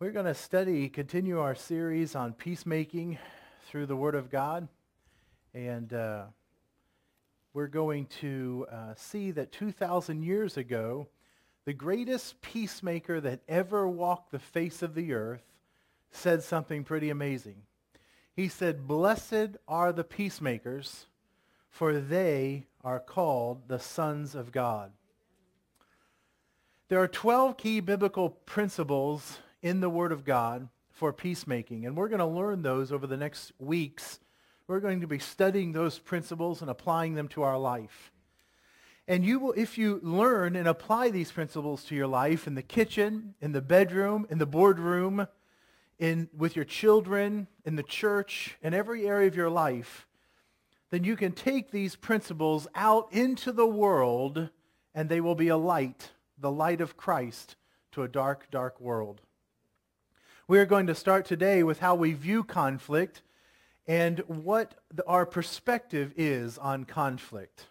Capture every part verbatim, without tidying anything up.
We're going to study, continue our series on peacemaking through the Word of God. And uh, we're going to uh, see that two thousand years ago, the greatest peacemaker that ever walked the face of the earth said something pretty amazing. He said, "Blessed are the peacemakers, for they are called the sons of God." There are twelve key biblical principles in the Word of God for peacemaking, and we're going to learn those over the next weeks. We're going to be studying those principles and applying them to our life. And you will, if you learn and apply these principles to your life in the kitchen, in the bedroom, in the boardroom, in with your children, in the church, in every area of your life, then you can take these principles out into the world, and they will be a light, the light of Christ, to a dark, dark world. We are going to start today with how we view conflict and what the, our perspective is on conflict.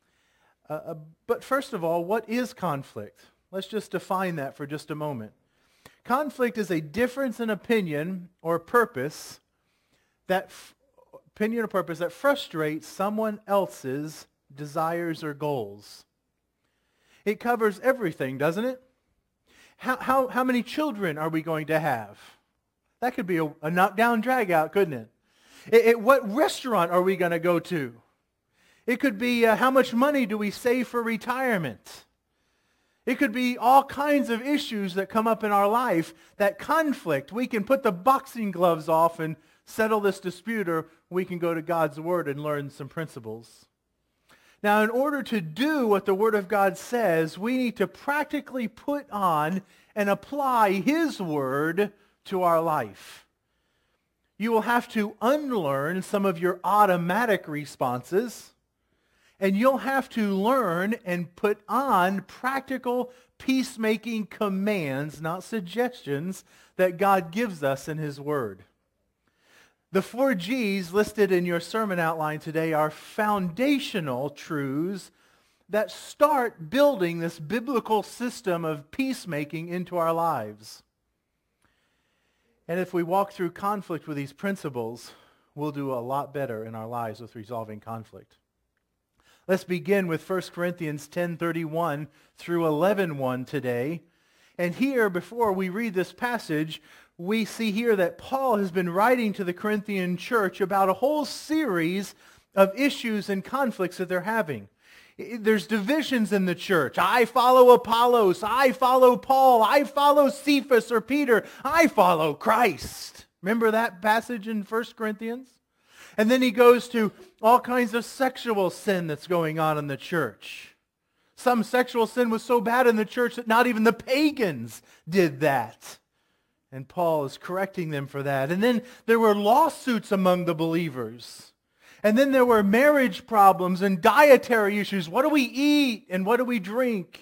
Uh, but first of all, what is conflict? Let's just define that for just a moment. Conflict is a difference in opinion or purpose that f- opinion or purpose that frustrates someone else's desires or goals. It covers everything, doesn't it? How, how, how many children are we going to have? That could be a, a knockdown drag-out, couldn't it? It, it? What restaurant are we going to go to? It could be uh, how much money do we save for retirement? It could be all kinds of issues that come up in our life, that conflict. We can put the boxing gloves off and settle this dispute, or we can go to God's Word and learn some principles. Now, in order to do what the Word of God says, we need to practically put on and apply His Word to our life. You will have to unlearn some of your automatic responses, and you'll have to learn and put on practical peacemaking commands, not suggestions, that God gives us in His Word. The four G's listed in your sermon outline today are foundational truths that start building this biblical system of peacemaking into our lives. And if we walk through conflict with these principles, we'll do a lot better in our lives with resolving conflict. Let's begin with First Corinthians ten thirty-one through eleven one today. And here, before we read this passage, we see here that Paul has been writing to the Corinthian church about a whole series of issues and conflicts that they're having. There's divisions in the church. I follow Apollos. I follow Paul. I follow Cephas or Peter. I follow Christ. Remember that passage in First Corinthians? And then he goes to all kinds of sexual sin that's going on in the church. Some sexual sin was so bad in the church that not even the pagans did that. And Paul is correcting them for that. And then there were lawsuits among the believers. And then there were marriage problems and dietary issues. What do we eat and what do we drink?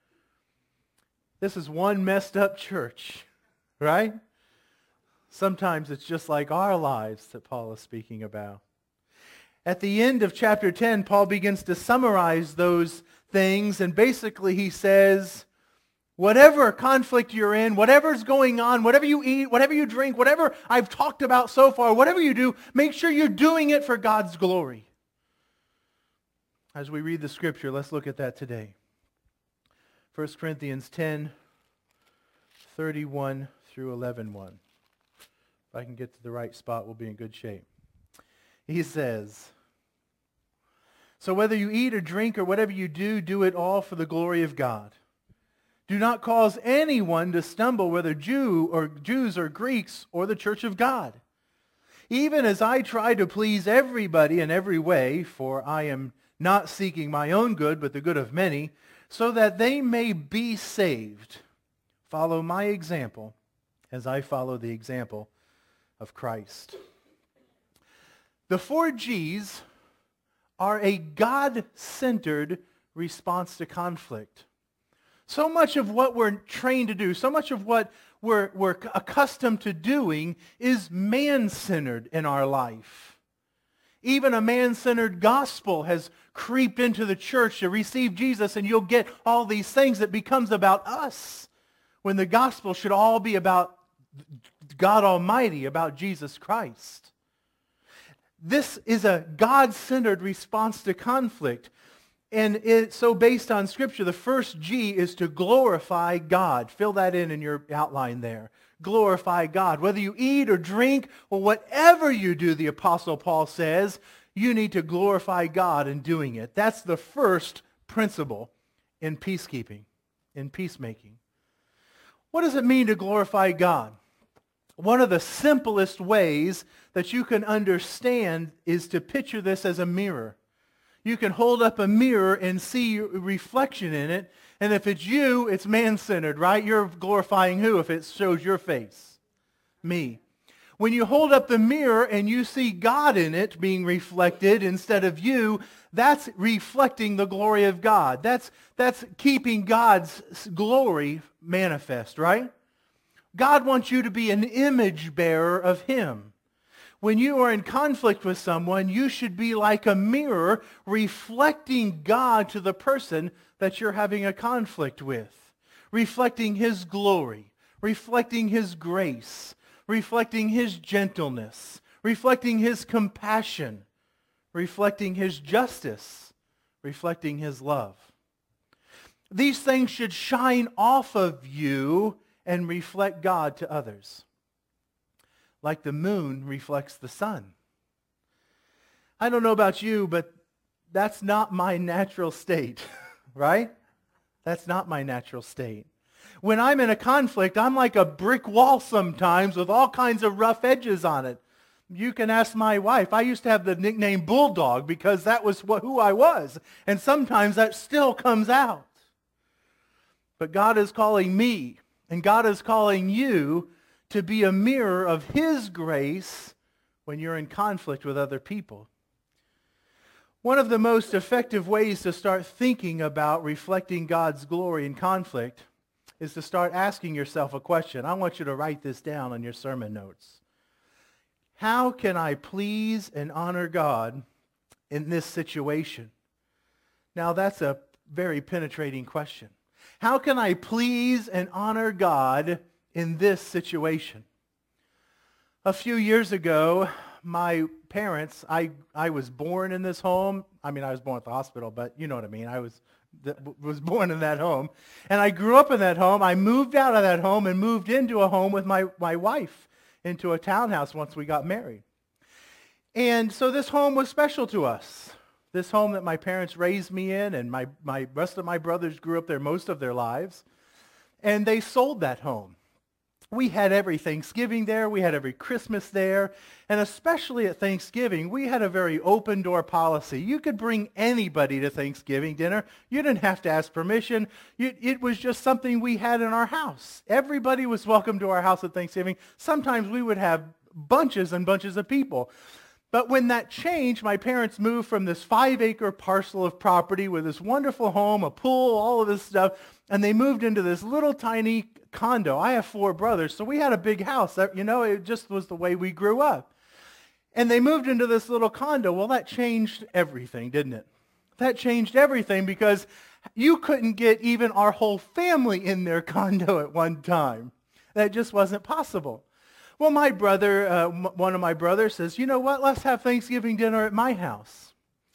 This is one messed up church, right? Sometimes it's just like our lives that Paul is speaking about. At the end of chapter ten, Paul begins to summarize those things, and basically he says, whatever conflict you're in, whatever's going on, whatever you eat, whatever you drink, whatever I've talked about so far, whatever you do, make sure you're doing it for God's glory. As we read the scripture, let's look at that today. First Corinthians ten thirty-one through eleven one. If I can get to the right spot, we'll be in good shape. He says, "So whether you eat or drink or whatever you do, do it all for the glory of God. Do not cause anyone to stumble, whether Jew or Jews or Greeks or the church of God. Even as I try to please everybody in every way, for I am not seeking my own good, but the good of many, so that they may be saved. Follow my example as I follow the example of Christ." The four G's are a God-centered response to conflict. So much of what we're trained to do, so much of what we're, we're accustomed to doing is man-centered in our life. Even a man-centered gospel has creeped into the church to receive Jesus, and you'll get all these things that becomes about us, when the gospel should all be about God Almighty, about Jesus Christ. This is a God-centered response to conflict. And it's so based on Scripture, the first G is to glorify God. Fill that in in your outline there. Glorify God. Whether you eat or drink or whatever you do, the Apostle Paul says, you need to glorify God in doing it. That's the first principle in peacekeeping, in peacemaking. What does it mean to glorify God? One of the simplest ways that you can understand is to picture this as a mirror. You can hold up a mirror and see your reflection in it. And if it's you, it's man-centered, right? You're glorifying who if it shows your face? Me. When you hold up the mirror and you see God in it being reflected instead of you, that's reflecting the glory of God. That's, that's keeping God's glory manifest, right? God wants you to be an image bearer of Him. When you are in conflict with someone, you should be like a mirror reflecting God to the person that you're having a conflict with. Reflecting His glory, reflecting His grace, reflecting His gentleness, reflecting His compassion, reflecting His justice, reflecting His love. These things should shine off of you and reflect God to others. Like the moon reflects the sun. I don't know about you, but that's not my natural state, right? That's not my natural state. When I'm in a conflict, I'm like a brick wall sometimes with all kinds of rough edges on it. You can ask my wife. I used to have the nickname Bulldog because that was what, who I was. And sometimes that still comes out. But God is calling me, and God is calling you to be a mirror of His grace when you're in conflict with other people. One of the most effective ways to start thinking about reflecting God's glory in conflict is to start asking yourself a question. I want you to write this down on your sermon notes. How can I please and honor God in this situation? Now that's a very penetrating question. How can I please and honor God in this situation? A few years ago, my parents, I, I was born in this home. I mean, I was born at the hospital, but you know what I mean. I was, was born in that home. And I grew up in that home. I moved out of that home and moved into a home with my, my wife, into a townhouse once we got married. And so this home was special to us. This home that my parents raised me in, and my, my rest of my brothers grew up there most of their lives. And they sold that home. We had every Thanksgiving there. We had every Christmas there. And especially at Thanksgiving, we had a very open door policy. You could bring anybody to Thanksgiving dinner. You didn't have to ask permission. You, it was just something we had in our house. Everybody was welcome to our house at Thanksgiving. Sometimes we would have bunches and bunches of people. But when that changed, my parents moved from this five-acre parcel of property with this wonderful home, a pool, all of this stuff, and they moved into this little tiny condo. I have four brothers, so we had a big house. That, you know, it just was the way we grew up. And they moved into this little condo. Well, that changed everything, didn't it? That changed everything because you couldn't get even our whole family in their condo at one time. That just wasn't possible. Well, my brother, uh, m- one of my brothers says, you know what, let's have Thanksgiving dinner at my house.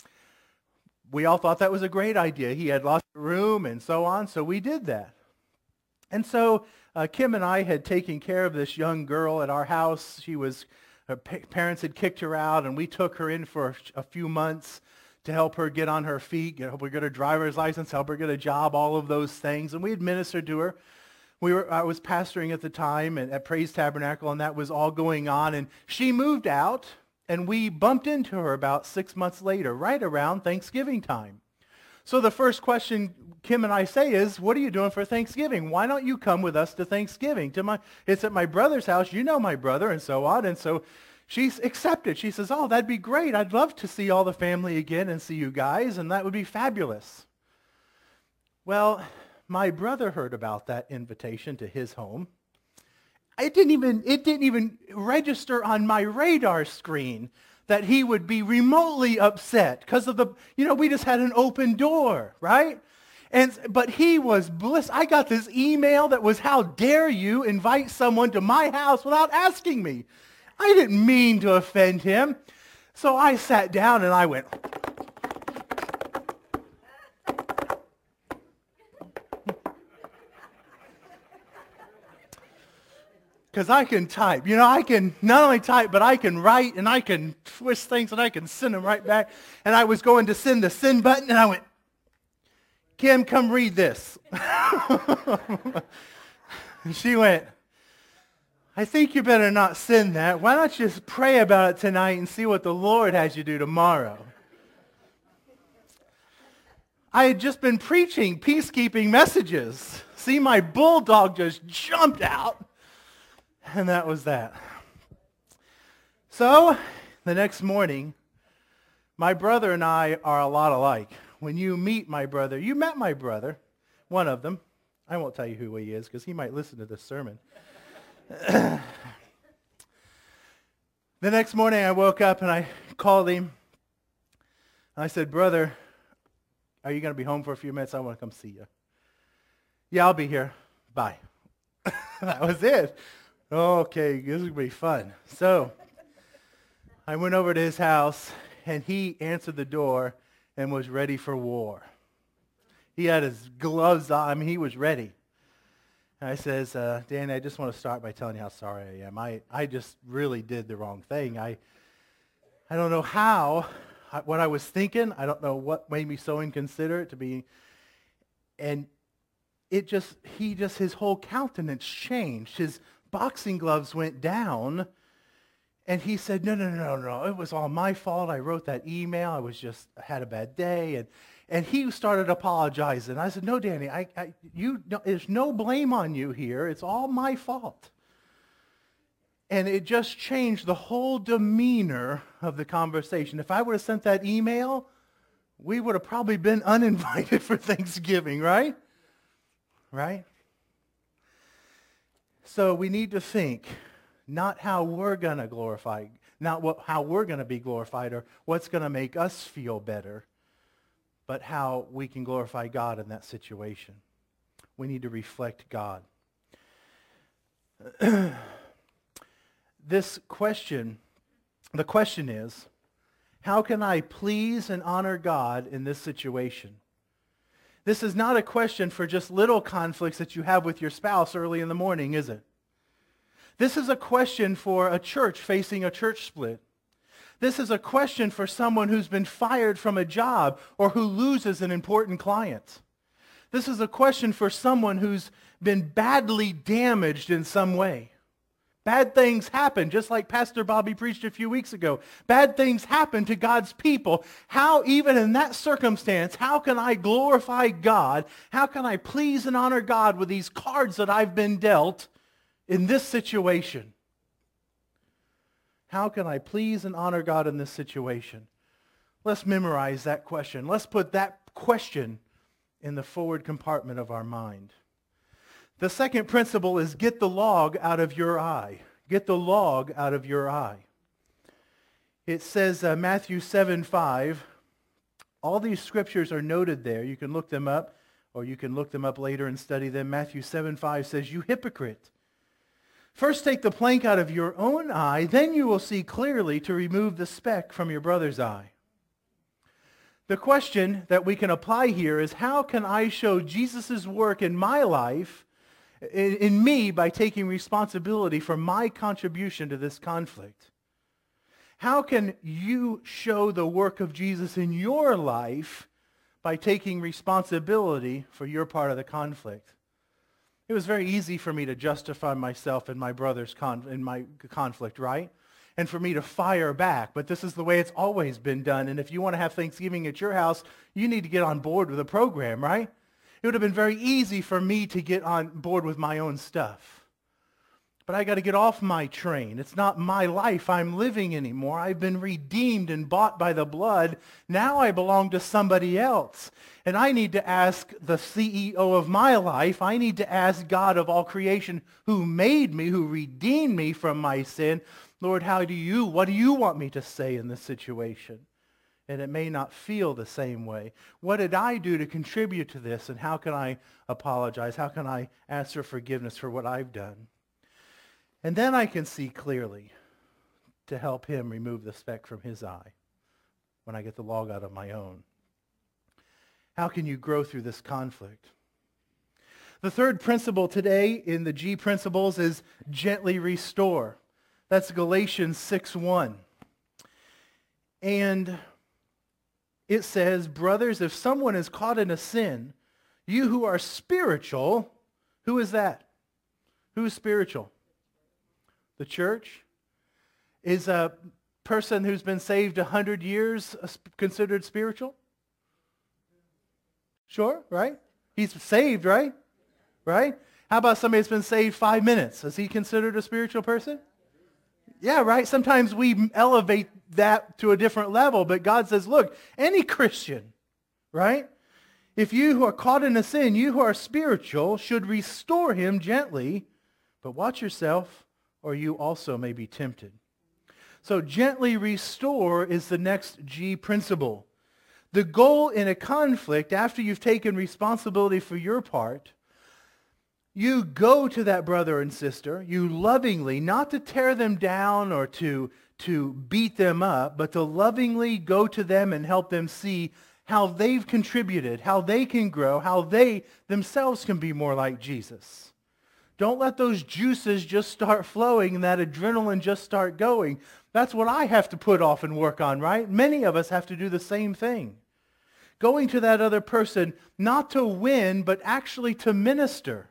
We all thought that was a great idea. He had lots of room and so on, so we did that. And so uh, Kim and I had taken care of this young girl at our house. She was, her pa- parents had kicked her out, and we took her in for a, a few months to help her get on her feet, help her get her driver's license, help her get a job, all of those things. And we administered to her. We were, I was pastoring at the time and at Praise Tabernacle, and that was all going on. And she moved out, and we bumped into her about six months later, right around Thanksgiving time. So the first question Kim and I say is, what are you doing for Thanksgiving? Why don't you come with us to Thanksgiving? To my, it's at my brother's house. You know my brother, and so on. And so she's accepted. She says, oh, that'd be great. I'd love to see all the family again and see you guys, and that would be fabulous. Well, my brother heard about that invitation to his home. It didn't even, it didn't even register on my radar screen that he would be remotely upset because of the, you know, we just had an open door, right? And, but he was bliss. I got this email that was, how dare you invite someone to my house without asking me? I didn't mean to offend him. So I sat down and I went, because I can type. You know, I can not only type, but I can write and I can twist things and I can send them right back. And I was going to send the send button and I went, Kim, come read this. And she went, I think you better not send that. Why not just pray about it tonight and see what the Lord has you do tomorrow? I had just been preaching peacekeeping messages. See, my bulldog just jumped out. And that was that. So, the next morning, my brother and I are a lot alike. When you meet my brother, you met my brother, one of them. I won't tell you who he is because he might listen to this sermon. The next morning I woke up and I called him. I said, brother, are you going to be home for a few minutes? I want to come see you. Yeah, I'll be here. Bye. That was it. Okay, this is going to be fun. So I went over to his house and he answered the door and was ready for war. He had his gloves on. I mean, he was ready. And I says, uh, Danny, I just want to start by telling you how sorry I am. I, I just really did the wrong thing. I I don't know how, I, what I was thinking. I don't know what made me so inconsiderate to be. And it just, he just, his whole countenance changed. His boxing gloves went down. And he said, no, no, no, no, it was all my fault. I wrote that email. I was just, I had a bad day. And and he started apologizing. I said, no, Danny, I, I, you, no, there's no blame on you here. It's all my fault. And it just changed the whole demeanor of the conversation. If I would have sent that email, we would have probably been uninvited for Thanksgiving, right? Right? So we need to think, not how we're going to glorify, not what, how we're going to be glorified or what's going to make us feel better, but how we can glorify God in that situation. We need to reflect God. This question, the question is, how can I please and honor God in this situation? This is not a question for just little conflicts that you have with your spouse early in the morning, is it? This is a question for a church facing a church split. This is a question for someone who's been fired from a job or who loses an important client. This is a question for someone who's been badly damaged in some way. Bad things happen, just like Pastor Bobby preached a few weeks ago. Bad things happen to God's people. How, even in that circumstance, how can I glorify God? How can I please and honor God with these cards that I've been dealt in this situation? How can I please and honor God in this situation? Let's memorize that question. Let's put that question in the forward compartment of our mind. The second principle is get the log out of your eye. Get the log out of your eye. It says uh, Matthew seven five. All these scriptures are noted there. You can look them up, or you can look them up later and study them. Matthew seven five says, you hypocrite. First take the plank out of your own eye, then you will see clearly to remove the speck from your brother's eye. The question that we can apply here is, how can I show Jesus' work in my life, in, in me, by taking responsibility for my contribution to this conflict? How can you show the work of Jesus in your life by taking responsibility for your part of the conflict? It was very easy for me to justify myself in my brother's con- in my conflict, right? And for me to fire back. But this is the way it's always been done. And if you want to have Thanksgiving at your house, you need to get on board with the program, right? It would have been very easy for me to get on board with my own stuff. But I got to get off my train. It's not my life I'm living anymore. I've been redeemed and bought by the blood. Now I belong to somebody else. And I need to ask the C E O of my life, I need to ask God of all creation who made me, who redeemed me from my sin, Lord, how do you, what do you want me to say in this situation? and it may not feel the same way. What did I do to contribute to this, and how can I apologize? How can I ask for forgiveness for what I've done? And then I can see clearly to help him remove the speck from his eye when I get the log out of my own. How can you grow through this conflict? The third principle today in the G principles is gently restore. That's Galatians six one. And it says, brothers, if someone is caught in a sin, you who are spiritual, who is that? Who is spiritual? The church? Is a person who's been saved a hundred years considered spiritual? Sure, right? He's saved, right? Right? How about somebody that's been saved five minutes? Is he considered a spiritual person? Yeah, right? Sometimes we elevate that to a different level, but God says, look, any Christian, right? If you who are caught in a sin, you who are spiritual, should restore him gently, but watch yourself, or you also may be tempted. So gently restore is the next G principle. The goal in a conflict, after you've taken responsibility for your part, you go to that brother and sister, you lovingly, not to tear them down or to, to beat them up, but to lovingly go to them and help them see how they've contributed, how they can grow, how they themselves can be more like Jesus. Don't let those juices just start flowing and that adrenaline just start going. That's what I have to put off and work on, right? Many of us have to do the same thing. Going to that other person, not to win, but actually to minister.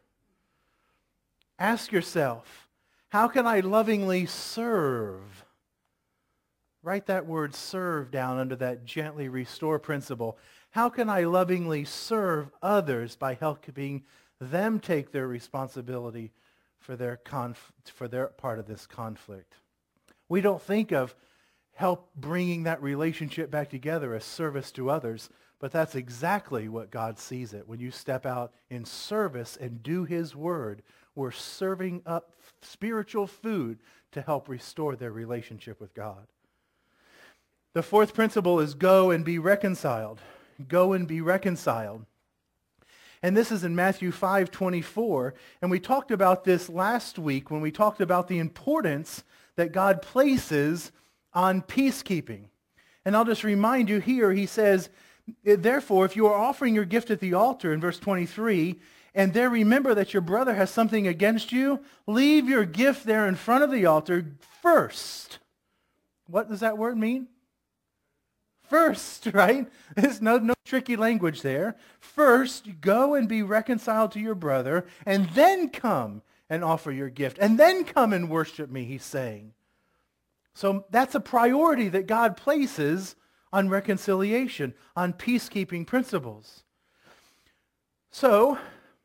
Ask yourself, how can I lovingly serve? Write that word serve down under that gently restore principle. How can I lovingly serve others by helping them take their responsibility for their conf- for their part of this conflict? We don't think of help bringing that relationship back together as service to others, but that's exactly what God sees it. When you step out in service and do his word, we're serving up spiritual food to help restore their relationship with God. The fourth principle is go and be reconciled. Go and be reconciled. And this is in Matthew five twenty-four. And we talked about this last week when we talked about the importance that God places on peacekeeping. And I'll just remind you here, he says, therefore, if you are offering your gift at the altar in verse twenty-three, and there remember that your brother has something against you, leave your gift there in front of the altar first. What does that word mean? First, right? There's no, no tricky language there. First, go and be reconciled to your brother, and then come and offer your gift, and then come and worship me, he's saying. So that's a priority that God places on reconciliation, on peacekeeping principles. So,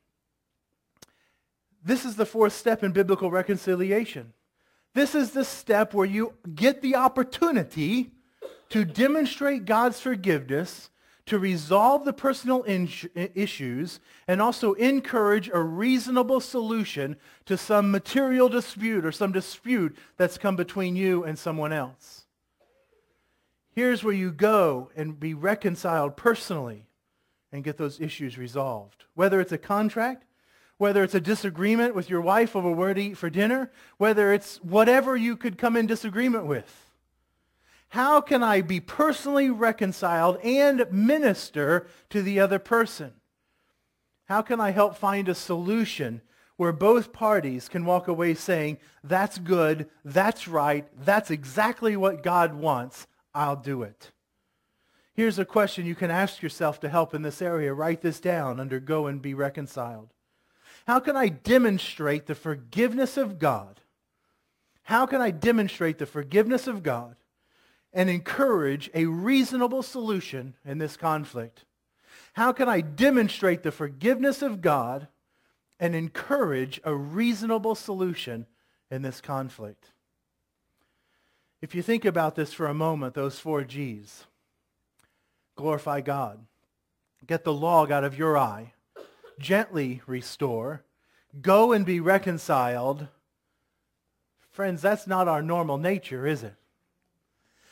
this is the fourth step in biblical reconciliation. This is the step where you get the opportunity to demonstrate God's forgiveness, to resolve the personal in- issues, and also encourage a reasonable solution to some material dispute or some dispute that's come between you and someone else. Here's where you go and be reconciled personally and get those issues resolved. Whether it's a contract, whether it's a disagreement with your wife over where to eat for dinner, whether it's whatever you could come in disagreement with. How can I be personally reconciled and minister to the other person? How can I help find a solution where both parties can walk away saying, that's good, that's right, that's exactly what God wants, I'll do it. Here's a question you can ask yourself to help in this area. Write this down under go and be reconciled. How can I demonstrate the forgiveness of God? How can I demonstrate the forgiveness of God and encourage a reasonable solution in this conflict? How can I demonstrate the forgiveness of God and encourage a reasonable solution in this conflict? If you think about this for a moment, those four G's. Glorify God. Get the log out of your eye. Gently restore. Go and be reconciled. Friends, that's not our normal nature, is it?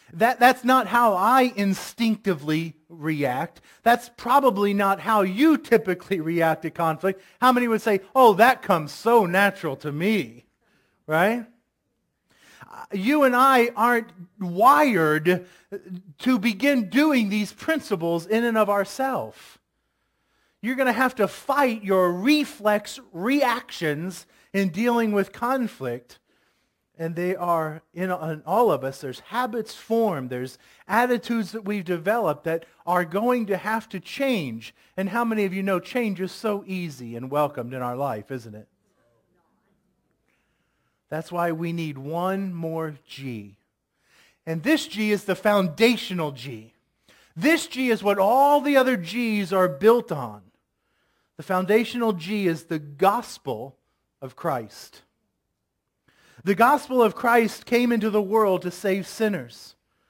That, that's not how I instinctively react. That's probably not how you typically react to conflict. How many would say, oh, that comes so natural to me, right? You and I aren't wired to begin doing these principles in and of ourselves. You're going to have to fight your reflex reactions in dealing with conflict. And they are, in, in all of us, there's habits formed, there's attitudes that we've developed that are going to have to change. And how many of you know change is so easy and welcomed in our life, isn't it? That's why we need one more G. And this G is the foundational G. This G is what all the other G's are built on. The foundational G is the gospel of Christ. The gospel of Christ came into the world to save sinners.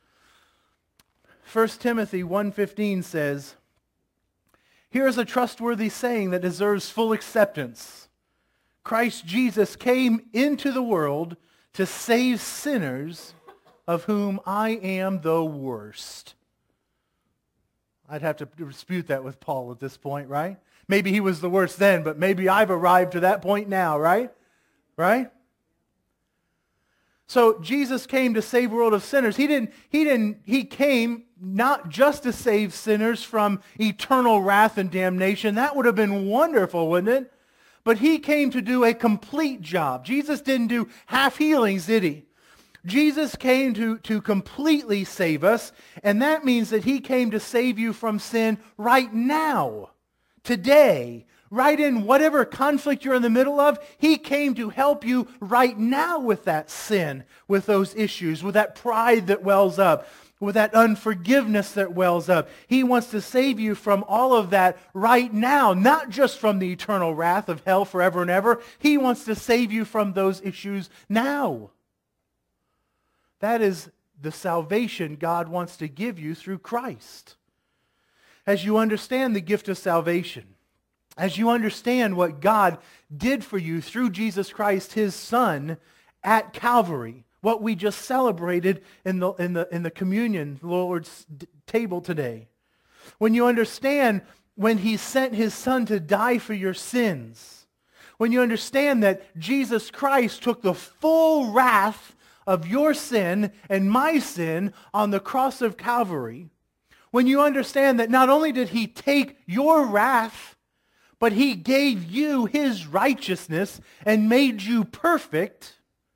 First Timothy one fifteen says, here is a trustworthy saying that deserves full acceptance. Christ Jesus came into the world to save sinners, of whom I am the worst. I'd have to dispute that with Paul at this point, right? Maybe he was the worst then, but maybe I've arrived to that point now, right? Right? So Jesus came to save the world of sinners. He didn't, he didn't, he came not just to save sinners from eternal wrath and damnation. That would have been wonderful, wouldn't it? But he came to do a complete job. Jesus didn't do half healings, did he? Jesus came to, to completely save us, and that means that he came to save you from sin right now, today, right in whatever conflict you're in the middle of. He came to help you right now with that sin, with those issues, with that pride that wells up, with that unforgiveness that wells up. He wants to save you from all of that right now, not just from the eternal wrath of hell forever and ever. He wants to save you from those issues now. That is the salvation God wants to give you through Christ. As you understand the gift of salvation, as you understand what God did for you through Jesus Christ, his Son, at Calvary, what we just celebrated in the, in the, in the communion, the Lord's table today. When you understand when he sent his Son to die for your sins, when you understand that Jesus Christ took the full wrath of your sin and my sin on the cross of Calvary, when you understand that not only did he take your wrath, but he gave you his righteousness and made you perfect,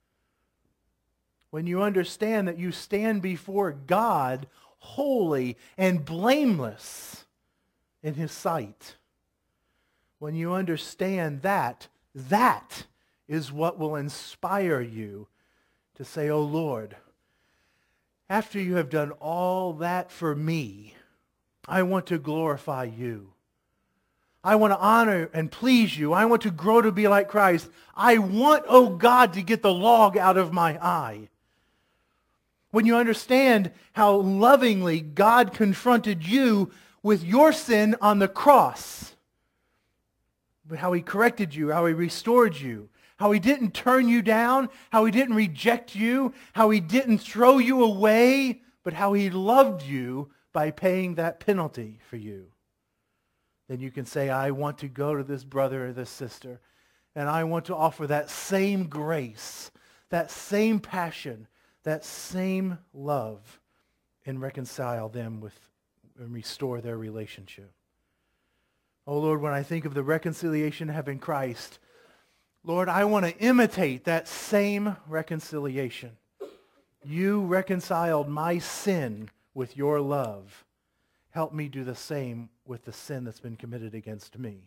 when you understand that you stand before God holy and blameless in his sight, when you understand that, that is what will inspire you to say, oh Lord, after you have done all that for me, I want to glorify you. I want to honor and please you. I want to grow to be like Christ. I want, oh God, to get the log out of my eye. When you understand how lovingly God confronted you with your sin on the cross, how he corrected you, how he restored you, how he didn't turn you down, how he didn't reject you, how he didn't throw you away, but how he loved you by paying that penalty for you. Then you can say, I want to go to this brother or this sister, and I want to offer that same grace, that same passion, that same love, and reconcile them with and restore their relationship. Oh Lord, when I think of the reconciliation I have in Christ, Lord, I want to imitate that same reconciliation. You reconciled my sin with your love. Help me do the same with the sin that's been committed against me.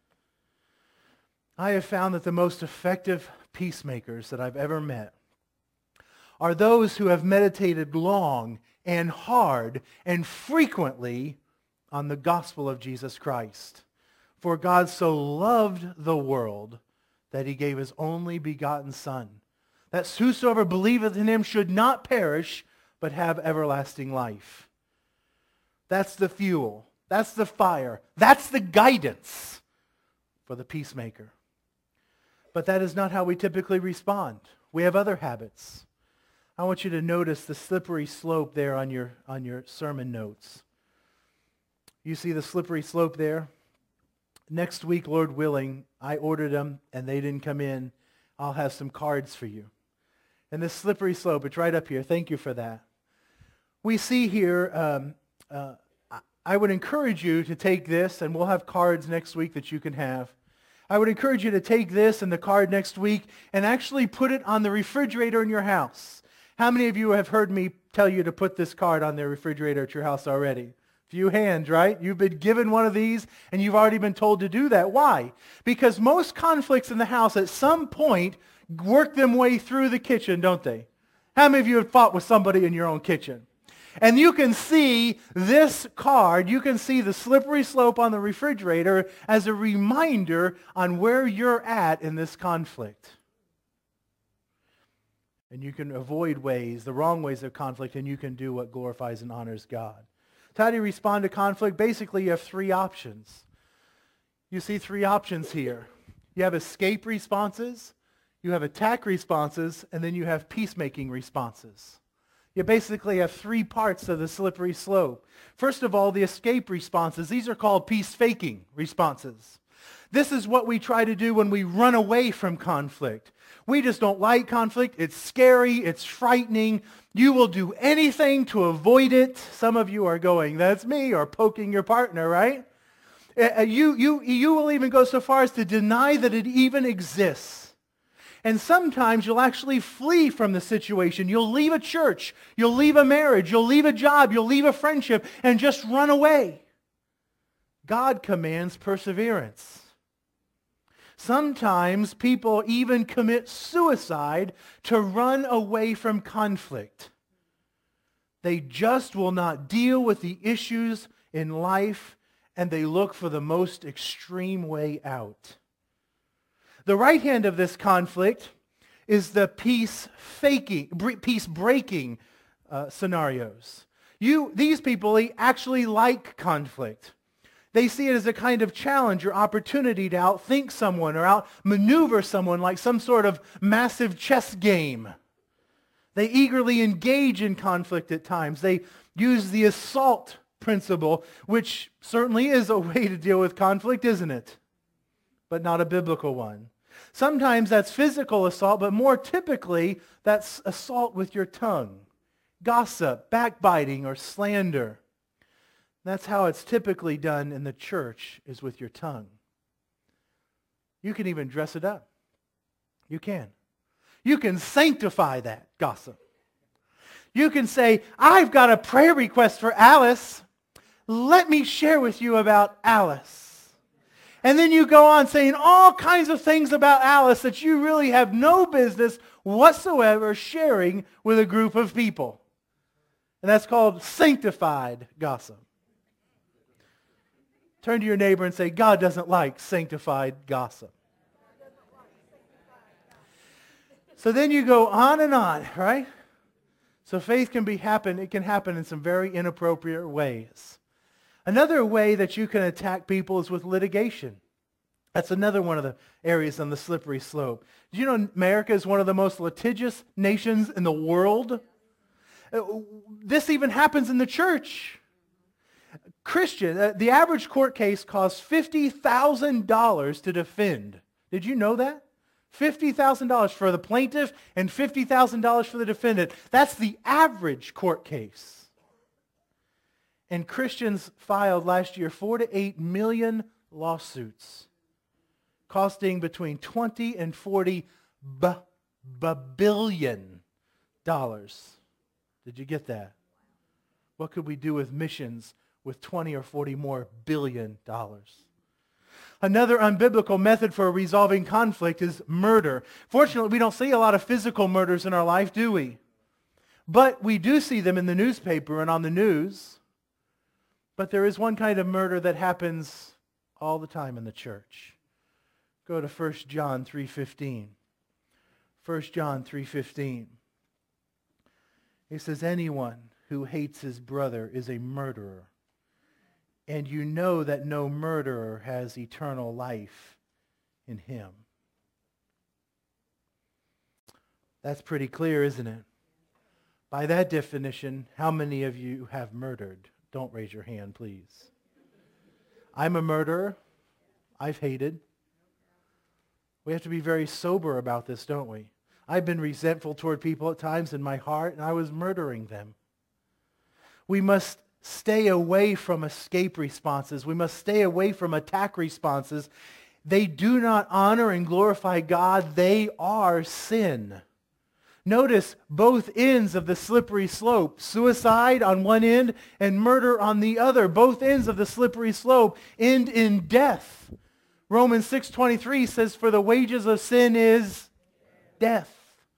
I have found that the most effective peacemakers that I've ever met are those who have meditated long and hard and frequently on the gospel of Jesus Christ. For God so loved the world that he gave his only begotten Son, that whosoever believeth in him should not perish, but have everlasting life. That's the fuel. That's the fire. That's the guidance for the peacemaker. But that is not how we typically respond. We have other habits. I want you to notice the slippery slope there on your, on your sermon notes. You see the slippery slope there? Next week, Lord willing, I ordered them and they didn't come in. I'll have some cards for you. And this slippery slope, it's right up here. Thank you for that. We see here, um, uh, I would encourage you to take this, and we'll have cards next week that you can have. I would encourage you to take this and the card next week and actually put it on the refrigerator in your house. How many of you have heard me tell you to put this card on the refrigerator at your house already? Few hands, right? You've been given one of these and you've already been told to do that. Why? Because most conflicts in the house at some point work them way through the kitchen, don't they? How many of you have fought with somebody in your own kitchen? And you can see this card, you can see the slippery slope on the refrigerator as a reminder on where you're at in this conflict. And you can avoid ways, the wrong ways of conflict, and you can do what glorifies and honors God. So how do you respond to conflict? Basically, you have three options. You see three options here. You have escape responses, you have attack responses, and then you have peacemaking responses. You basically have three parts of the slippery slope. First of all, the escape responses. These are called peace-faking responses. This is what we try to do when we run away from conflict. We just don't like conflict. It's scary. It's frightening. You will do anything to avoid it. Some of you are going, that's me, or poking your partner, right? Uh, you, you, you will even go so far as to deny that it even exists. And sometimes you'll actually flee from the situation. You'll leave a church. You'll leave a marriage. You'll leave a job. You'll leave a friendship and just run away. God commands perseverance. Sometimes people even commit suicide to run away from conflict. They just will not deal with the issues in life, and they look for the most extreme way out. The right hand of this conflict is the peace-faking, peace-breaking uh, scenarios. You, these people they actually like conflict. They see it as a kind of challenge or opportunity to outthink someone or outmaneuver someone like some sort of massive chess game. They eagerly engage in conflict at times. They use the assault principle, which certainly is a way to deal with conflict, isn't it? But not a biblical one. Sometimes that's physical assault, but more typically that's assault with your tongue. Gossip, backbiting, or slander. That's how it's typically done in the church, is with your tongue. You can even dress it up. You can. You can sanctify that gossip. You can say, I've got a prayer request for Alice. Let me share with you about Alice. And then you go on saying all kinds of things about Alice that you really have no business whatsoever sharing with a group of people. And that's called sanctified gossip. Turn to your neighbor and say, God doesn't like sanctified gossip. So then you go on and on, right? So faith can be happen, it can happen in some very inappropriate ways. Another way that you can attack people is with litigation. That's another one of the areas on the slippery slope. Do you know America is one of the most litigious nations in the world? This even happens in the church. Christian, uh, the average court case costs fifty thousand dollars to defend. Did you know that? fifty thousand dollars for the plaintiff and fifty thousand dollars for the defendant. That's the average court case. And Christians filed last year four to eight million lawsuits, costing between twenty and forty b- b- billion dollars. Did you get that? What could we do with missions with twenty or forty more billion dollars? Another unbiblical method for resolving conflict is murder. Fortunately, we don't see a lot of physical murders in our life, do we? But we do see them in the newspaper and on the news. But there is one kind of murder that happens all the time in the church. Go to First John three fifteen. First John three fifteen. It says, anyone who hates his brother is a murderer. And you know that no murderer has eternal life in him. That's pretty clear, isn't it? By that definition, how many of you have murdered? Don't raise your hand, please. I'm a murderer. I've hated. We have to be very sober about this, don't we? I've been resentful toward people at times in my heart, and I was murdering them. We must stay away from escape responses. We must stay away from attack responses. They do not honor and glorify God. They are sin. Notice both ends of the slippery slope. Suicide on one end and murder on the other. Both ends of the slippery slope end in death. Romans six twenty-three says, for the wages of sin is death.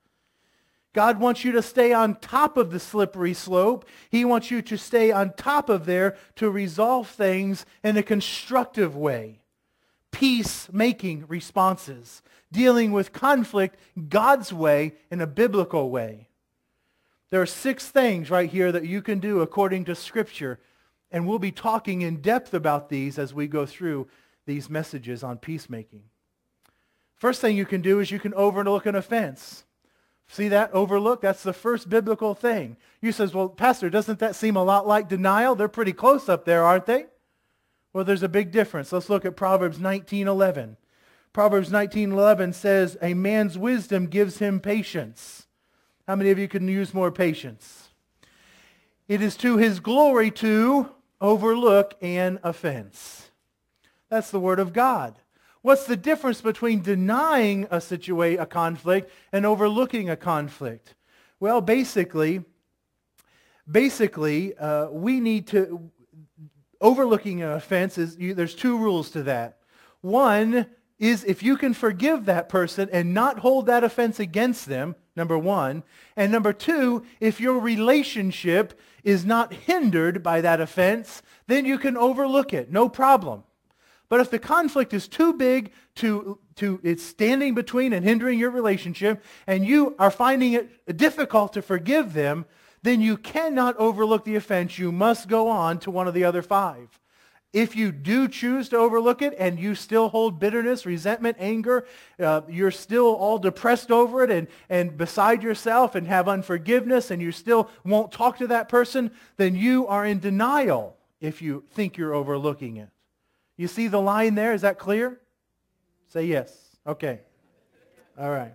God wants you to stay on top of the slippery slope. He wants you to stay on top of there to resolve things in a constructive way. Peacemaking responses. Dealing with conflict God's way in a biblical way. There are six things right here that you can do according to Scripture. And we'll be talking in depth about these as we go through these messages on peacemaking. First thing you can do is you can overlook an offense. See that? Overlook? That's the first biblical thing. You says, well, Pastor, doesn't that seem a lot like denial? They're pretty close up there, aren't they? Well, there's a big difference. Let's look at Proverbs nineteen eleven. Proverbs nineteen eleven says, a man's wisdom gives him patience. How many of you can use more patience? It is to his glory to overlook an offense. That's the word of God. What's the difference between denying a situation, a conflict, and overlooking a conflict? Well, basically, basically, uh, we need to, overlooking an offense, is you, there's two rules to that. One is if you can forgive that person and not hold that offense against them, number one. And number two, if your relationship is not hindered by that offense, then you can overlook it, no problem. But if the conflict is too big to, to it's standing between and hindering your relationship, and you are finding it difficult to forgive them, then you cannot overlook the offense. You must go on to one of the other five. If you do choose to overlook it and you still hold bitterness, resentment, anger, uh, you're still all depressed over it and, and beside yourself and have unforgiveness and you still won't talk to that person, then you are in denial if you think you're overlooking it. You see the line there? Is that clear? Say yes. Okay. All right.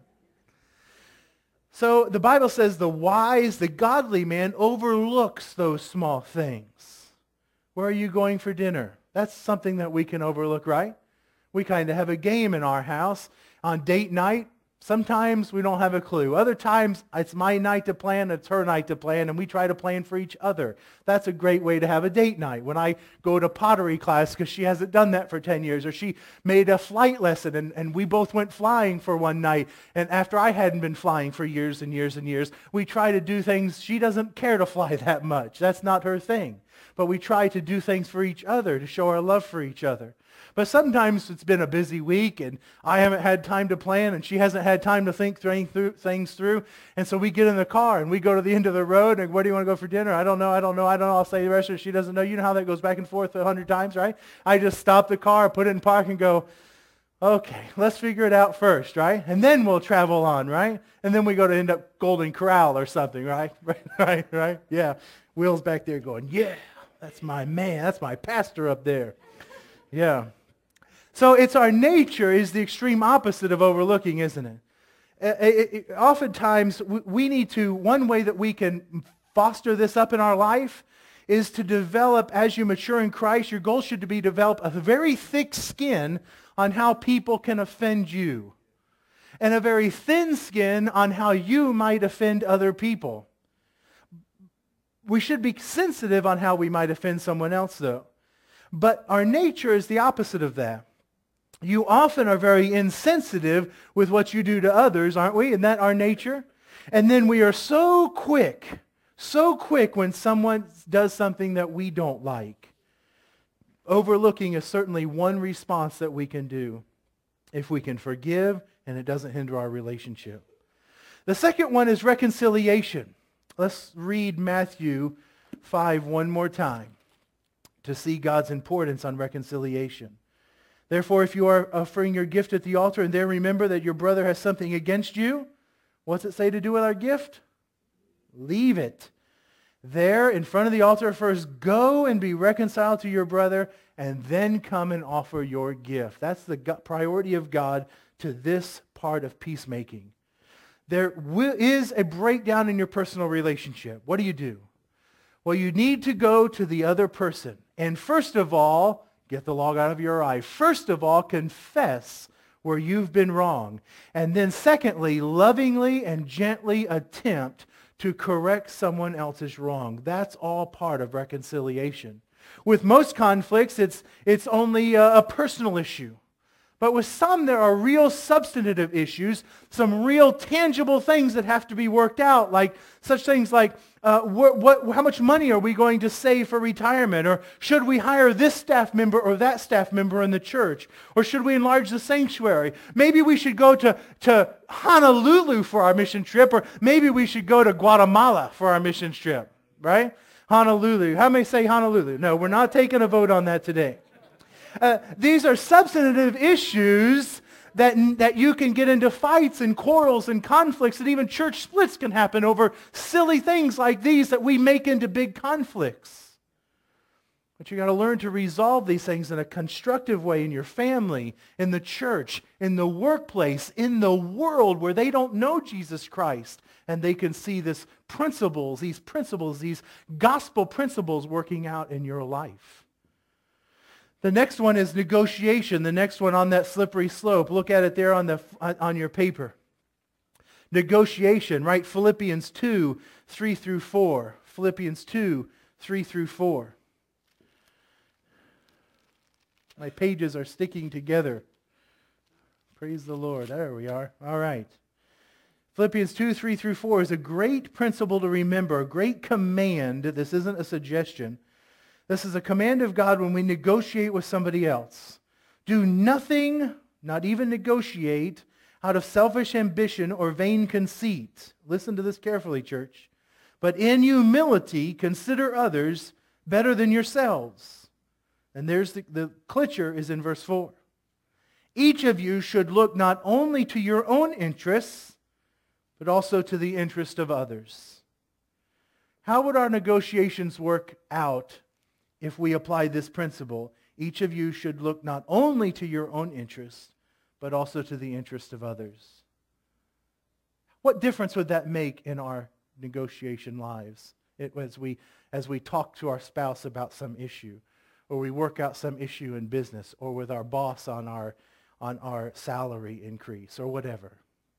So the Bible says the wise, the godly man overlooks those small things. Where are you going for dinner? That's something that we can overlook, right? We kind of have a game in our house. On date night, sometimes we don't have a clue. Other times, it's my night to plan, it's her night to plan, and we try to plan for each other. That's a great way to have a date night. When I go to pottery class, because she hasn't done that for ten years, or she made a flight lesson, and, and we both went flying for one night, and after I hadn't been flying for years and years and years, we try to do things. She doesn't care to fly that much. That's not her thing. But we try to do things for each other, to show our love for each other. But sometimes it's been a busy week, and I haven't had time to plan, and she hasn't had time to think through, things through. And so we get in the car, and we go to the end of the road, and where do you want to go for dinner? I don't know, I don't know, I don't know. I'll say the rest of it. She doesn't know. You know how that goes back and forth a hundred times, right? I just stop the car, put it in park, and go, okay, let's figure it out first, right? And then we'll travel on, right? And then we go to end up Golden Corral or something, right? Right, right, right? Yeah. Will's back there going, yeah. That's my man. That's my pastor up there. Yeah. So it's our nature is the extreme opposite of overlooking, isn't it? It, it, it oftentimes, we, we need to, one way that we can foster this up in our life is to develop, as you mature in Christ, your goal should be to develop a very thick skin on how people can offend you. And a very thin skin on how you might offend other people. We should be sensitive on how we might offend someone else, though. But our nature is the opposite of that. You often are very insensitive with what you do to others, aren't we? Isn't that our nature? And then we are so quick, so quick when someone does something that we don't like. Overlooking is certainly one response that we can do if we can forgive and it doesn't hinder our relationship. The second one is reconciliation. Let's read Matthew five one more time to see God's importance on reconciliation. Therefore, if you are offering your gift at the altar and there remember that your brother has something against you, what's it say to do with our gift? Leave it there in front of the altar first. Go and be reconciled to your brother, and then come and offer your gift. That's the priority of God to this part of peacemaking. There is a breakdown in your personal relationship. What do you do? Well, you need to go to the other person. And first of all, get the log out of your eye. First of all, confess where you've been wrong. And then secondly, lovingly and gently attempt to correct someone else's wrong. That's all part of reconciliation. With most conflicts, it's, it's only a, a personal issue. But with some, there are real substantive issues, some real tangible things that have to be worked out, like such things like uh, what, what, how much money are we going to save for retirement? Or should we hire this staff member or that staff member in the church? Or should we enlarge the sanctuary? Maybe we should go to, to Honolulu for our mission trip, or maybe we should go to Guatemala for our mission trip, right? Honolulu. How many say Honolulu? No, we're not taking a vote on that today. Uh, these are substantive issues that, that you can get into fights and quarrels and conflicts, and even church splits can happen over silly things like these that we make into big conflicts. But you got to learn to resolve these things in a constructive way in your family, in the church, in the workplace, in the world where they don't know Jesus Christ, and they can see this principles, these principles, these gospel principles working out in your life. The next one is negotiation. The next one on that slippery slope. Look at it there on the on your paper. Negotiation, right? Philippians two, three through four. Philippians two, three through four. My pages are sticking together. Praise the Lord. There we are. All right. Philippians two, three through four is a great principle to remember, a great command. This isn't a suggestion. This is a command of God when we negotiate with somebody else. Do nothing, not even negotiate, out of selfish ambition or vain conceit. Listen to this carefully, church. But in humility, consider others better than yourselves. And there's the, the clincher is in verse four. Each of you should look not only to your own interests, but also to the interest of others. How would our negotiations work out if we apply this principle? Each of you should look not only to your own interest, but also to the interest of others. What difference would that make in our negotiation lives it, as we as we talk to our spouse about some issue, or we work out some issue in business, or with our boss on our on our salary increase, or whatever?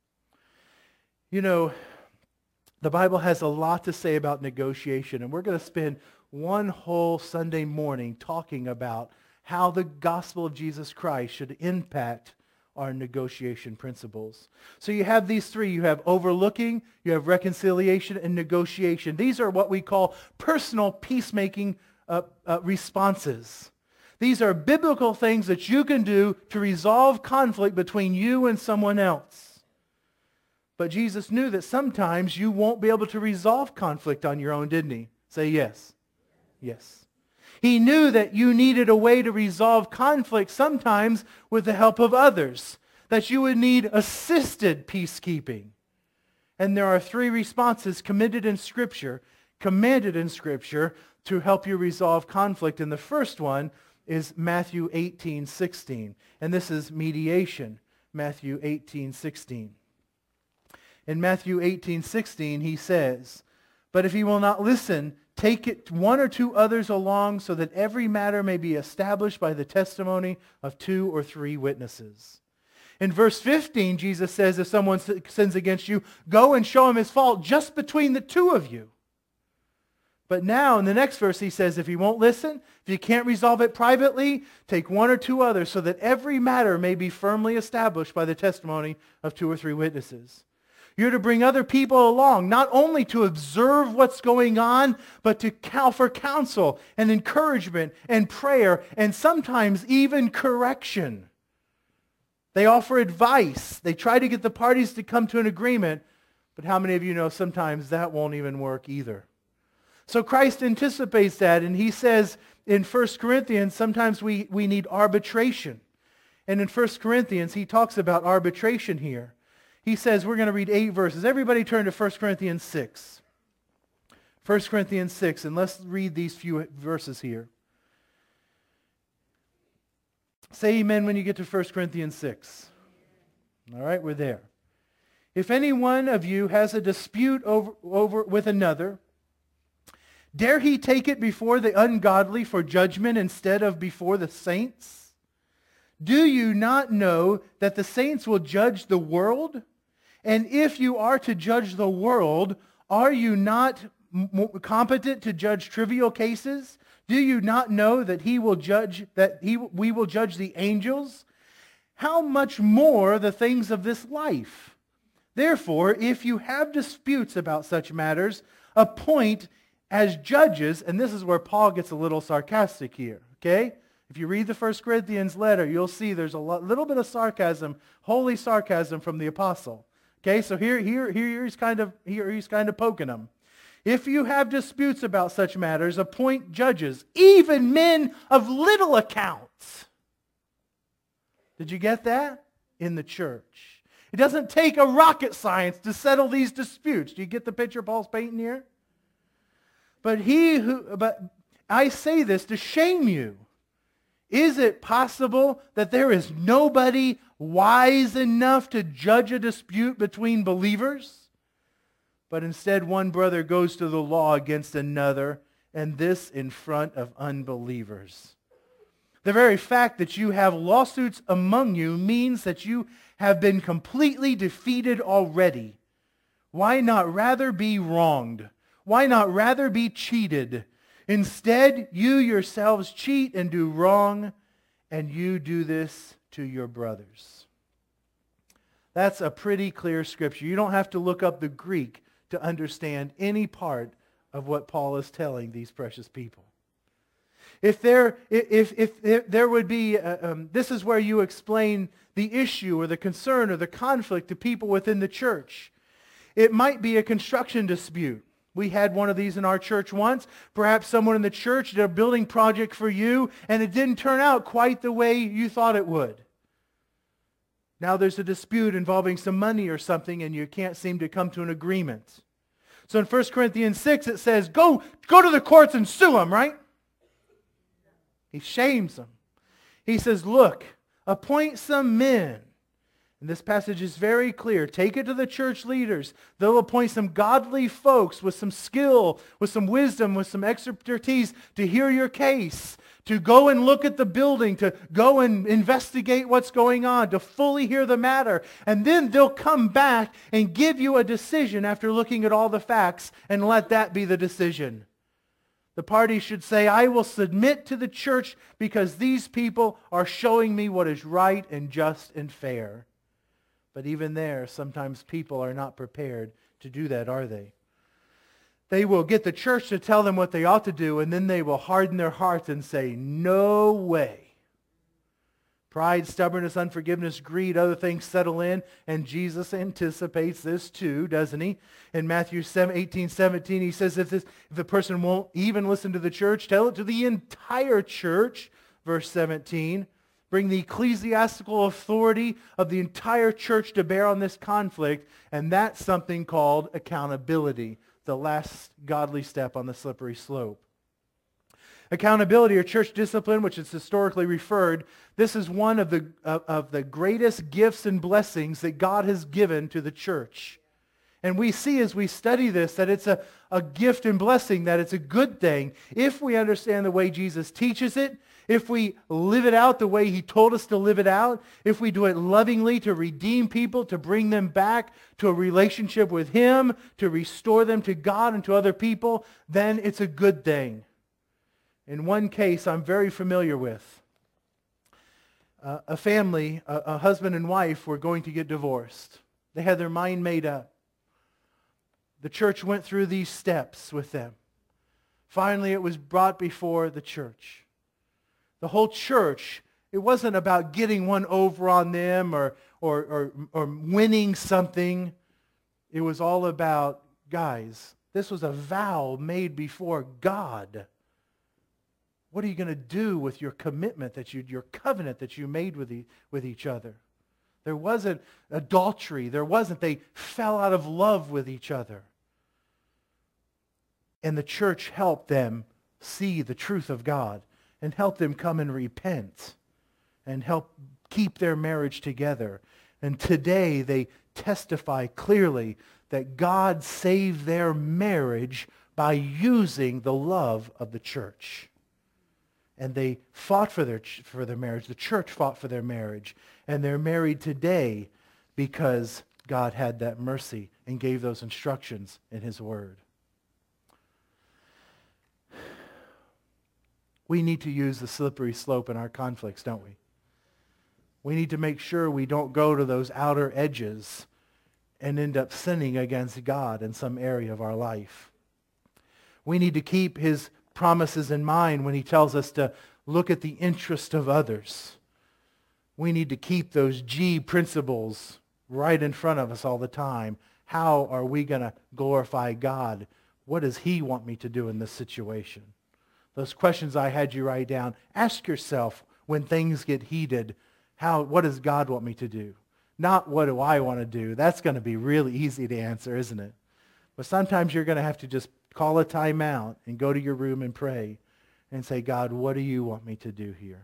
You know, the Bible has a lot to say about negotiation, and we're going to spend one whole Sunday morning talking about how the gospel of Jesus Christ should impact our negotiation principles. So you have these three. You have overlooking, you have reconciliation, and negotiation. These are what we call personal peacemaking uh, uh, responses. These are biblical things that you can do to resolve conflict between you and someone else. But Jesus knew that sometimes you won't be able to resolve conflict on your own, didn't he? Say yes. Yes. He knew that you needed a way to resolve conflict sometimes with the help of others, that you would need assisted peacekeeping. And there are three responses committed in Scripture, commanded in Scripture, to help you resolve conflict. And the first one is Matthew eighteen sixteen. And this is mediation. Matthew eighteen sixteen. In Matthew eighteen sixteen, he says, "But if he will not listen, take it one or two others along, so that every matter may be established by the testimony of two or three witnesses." In verse fifteen, Jesus says, if someone sins against you, go and show him his fault just between the two of you. But now, in the next verse, he says, if he won't listen, if you can't resolve it privately, take one or two others, so that every matter may be firmly established by the testimony of two or three witnesses. You're to bring other people along, not only to observe what's going on, but to count for counsel and encouragement and prayer, and sometimes even correction. They offer advice. They try to get the parties to come to an agreement, but how many of you know sometimes that won't even work either? So Christ anticipates that, and he says in First Corinthians, sometimes we, we need arbitration. And in First Corinthians, he talks about arbitration here. He says, we're going to read eight verses. Everybody turn to First Corinthians six. First Corinthians six, and let's read these few verses here. Say amen when you get to First Corinthians six. All right, we're there. If any one of you has a dispute over, over with another, dare he take it before the ungodly for judgment instead of before the saints? Do you not know that the saints will judge the world? And if you are to judge the world, are you not m- competent to judge trivial cases? Do you not know that he will judge that he we will judge the angels? How much more the things of this life? Therefore, if you have disputes about such matters, appoint as judges, and this is where Paul gets a little sarcastic here, okay? If you read the First Corinthians letter, you'll see there's a lot, little bit of sarcasm, holy sarcasm from the apostle. Okay, so here, here, here he's kind of here he's kind of poking them. If you have disputes about such matters, appoint judges, even men of little account. Did you get that? In the church. It doesn't take a rocket science to settle these disputes. Do you get the picture Paul's painting here? But he who, but I say this to shame you. Is it possible that there is nobody wise enough to judge a dispute between believers? But instead one brother goes to the law against another, and this in front of unbelievers. The very fact that you have lawsuits among you means that you have been completely defeated already. Why not rather be wronged? Why not rather be cheated? Instead, you yourselves cheat and do wrong, and you do this to your brothers. That's a pretty clear scripture. You don't have to look up the Greek to understand any part of what Paul is telling these precious people. If there, if, if, if there would be, uh, um, this is where you explain the issue or the concern or the conflict to people within the church. It might be a construction dispute. We had one of these in our church once. Perhaps someone in the church did a building project for you and it didn't turn out quite the way you thought it would. Now there's a dispute involving some money or something and you can't seem to come to an agreement. So in First Corinthians six it says, go, go to the courts and sue them, right? He shames them. He says, look, appoint some men. And this passage is very clear. Take it to the church leaders. They'll appoint some godly folks with some skill, with some wisdom, with some expertise to hear your case, to go and look at the building, to go and investigate what's going on, to fully hear the matter. And then they'll come back and give you a decision after looking at all the facts, and let that be the decision. The party should say, I will submit to the church because these people are showing me what is right and just and fair. But even there, sometimes people are not prepared to do that, are they? They will get the church to tell them what they ought to do, and then they will harden their hearts and say, no way. Pride, stubbornness, unforgiveness, greed, other things settle in, and Jesus anticipates this too, doesn't he? In Matthew eighteen seventeen, he says, if, this, if the person won't even listen to the church, tell it to the entire church. Verse seventeen, bring the ecclesiastical authority of the entire church to bear on this conflict, and that's something called accountability, the last godly step on the slippery slope. Accountability or church discipline, which is historically referred, this is one of the, of, of the greatest gifts and blessings that God has given to the church. And we see as we study this that it's a, a gift and blessing, that it's a good thing if we understand the way Jesus teaches it, if we live it out the way he told us to live it out, if we do it lovingly to redeem people, to bring them back to a relationship with him, to restore them to God and to other people, then it's a good thing. In one case I'm very familiar with, uh, a family, a, a husband and wife were going to get divorced. They had their mind made up. The church went through these steps with them. Finally, it was brought before the church. The whole church, it wasn't about getting one over on them or, or, or, or winning something. It was all about, guys, this was a vow made before God. What are you going to do with your commitment, that you, your covenant that you made with, the, with each other? There wasn't adultery. There wasn't, they fell out of love with each other. And the church helped them see the truth of God and help them come and repent and help keep their marriage together. And today they testify clearly that God saved their marriage by using the love of the church. And they fought for their, for their marriage. The church fought for their marriage. And they're married today because God had that mercy and gave those instructions in his word. We need to use the slippery slope in our conflicts, don't we? We need to make sure we don't go to those outer edges and end up sinning against God in some area of our life. We need to keep his promises in mind when he tells us to look at the interest of others. We need to keep those G principles right in front of us all the time. How are we going to glorify God? What does he want me to do in this situation? Those questions I had you write down. Ask yourself when things get heated, how, what does God want me to do? Not what do I want to do. That's going to be really easy to answer, isn't it? But sometimes you're going to have to just call a time out and go to your room and pray and say, God, what do you want me to do here?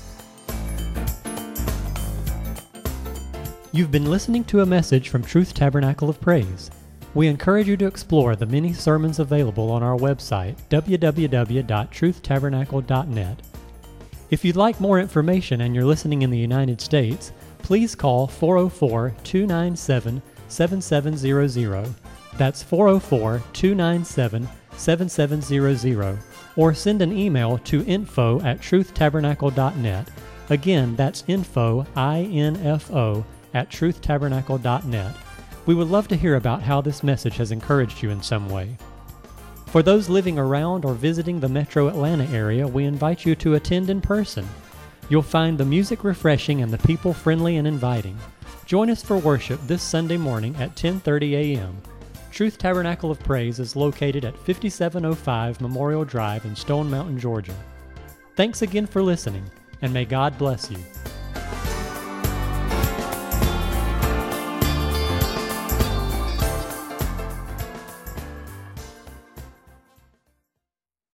You've been listening to a message from Truth Tabernacle of Praise. We encourage you to explore the many sermons available on our website, w w w dot truth tabernacle dot net. If you'd like more information and you're listening in the United States, please call four oh four, two nine seven, seven seven zero zero. That's four oh four, two nine seven, seven seven zero zero. Or send an email to info at truth tabernacle dot net. Again, that's info, I N F O, at truth tabernacle dot net. We would love to hear about how this message has encouraged you in some way. For those living around or visiting the metro Atlanta area, we invite you to attend in person. You'll find the music refreshing and the people friendly and inviting. Join us for worship this Sunday morning at ten thirty a.m. Truth Tabernacle of Praise is located at fifty-seven oh five Memorial Drive in Stone Mountain, Georgia. Thanks again for listening, and may God bless you.